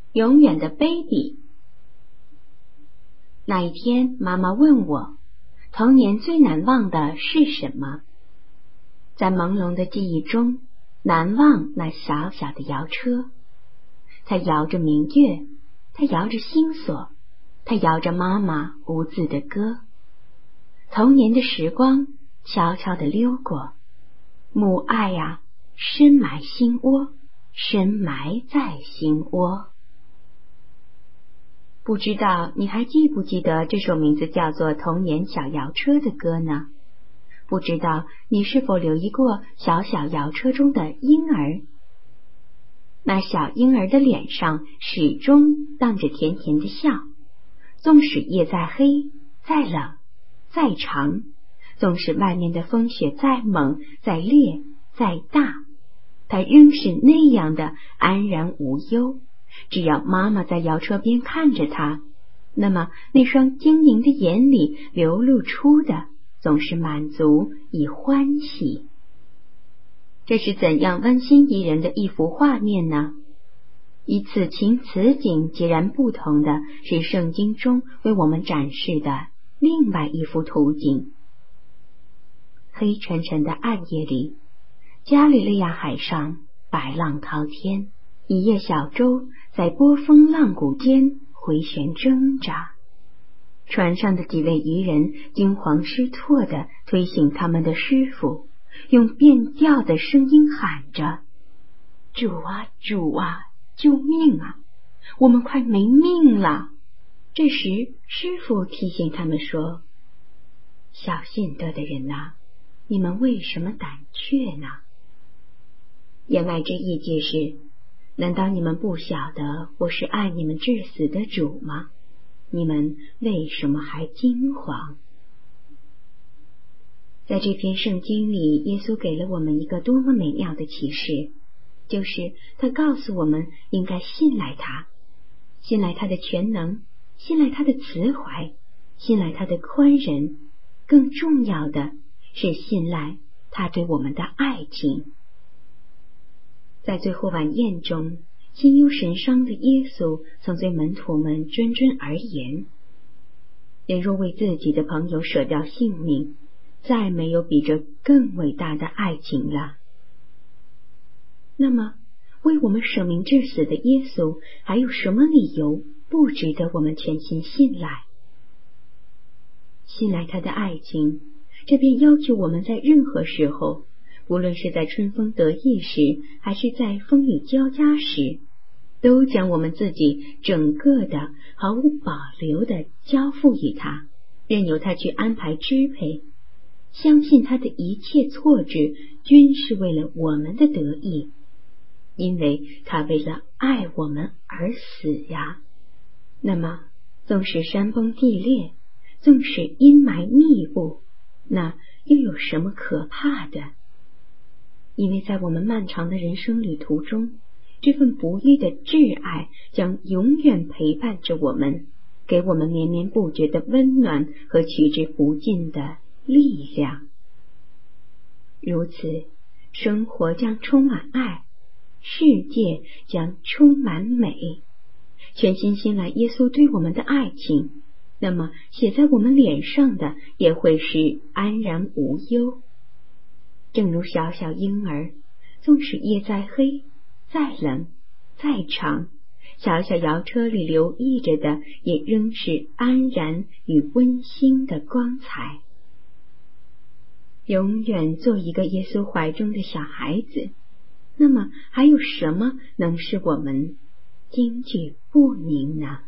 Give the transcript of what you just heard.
永远的 baby。 那一天，妈妈问我，童年最难忘的是什么？在朦胧的记忆中，难忘那小小的摇车，它摇着明月，它摇着星锁，它摇着妈妈无字的歌。童年的时光悄悄地溜过，母爱呀，深埋心窝，深埋在心窝。不知道你还记不记得这首名字叫做《童年小摇车》的歌呢？不知道你是否留意过小小摇车中的婴儿？那小婴儿的脸上始终荡着甜甜的笑，纵使夜再黑、再冷、再长，纵使外面的风雪再猛、再烈、再大，他仍是那样的安然无忧。只要妈妈在摇车边看着他，那么那双晶莹的眼里流露出的总是满足与欢喜。这是怎样温馨宜人的一幅画面呢？与此情此景截然不同的是圣经中为我们展示的另外一幅图景。黑沉沉的暗夜里，加利利亚海上白浪滔天，一叶小舟在波峰浪谷间回旋挣扎。船上的几位渔人惊慌失措地推醒他们的师傅，用变调的声音喊着：主啊，主啊，救命啊，我们快没命了。这时师傅提醒他们说：小信德的人啊，你们为什么胆怯呢？言外之意即是，难道你们不晓得我是爱你们至死的主吗？你们为什么还惊慌？在这篇圣经里，耶稣给了我们一个多么美妙的启示，就是他告诉我们应该信赖他，信赖他的全能，信赖他的慈怀，信赖他的宽仁，更重要的是信赖他对我们的爱情。在最后晚宴中，心忧神伤的耶稣曾对门徒们谆谆而言：人若为自己的朋友舍掉性命，再没有比这更伟大的爱情了。那么，为我们舍命致死的耶稣，还有什么理由不值得我们全心信赖？信赖他的爱情，这便要求我们在任何时候，无论是在春风得意时，还是在风雨交加时，都将我们自己整个的毫无保留的交付于他，任由他去安排支配，相信他的一切措置均是为了我们的得益，因为他为了爱我们而死呀。那么纵使山崩地裂，纵使阴霾密布，那又有什么可怕的？因为在我们漫长的人生旅途中，这份不渝的挚爱将永远陪伴着我们，给我们绵绵不绝的温暖和取之不尽的力量。如此，生活将充满爱，世界将充满美。全心信赖耶稣对我们的爱情，那么写在我们脸上的也会是安然无忧。正如小小婴儿，纵使夜再黑、再冷、再长，小小摇车里流溢着的也仍是安然与温馨的光彩。永远做一个耶稣怀中的小孩子，那么还有什么能使我们惊惧不宁呢？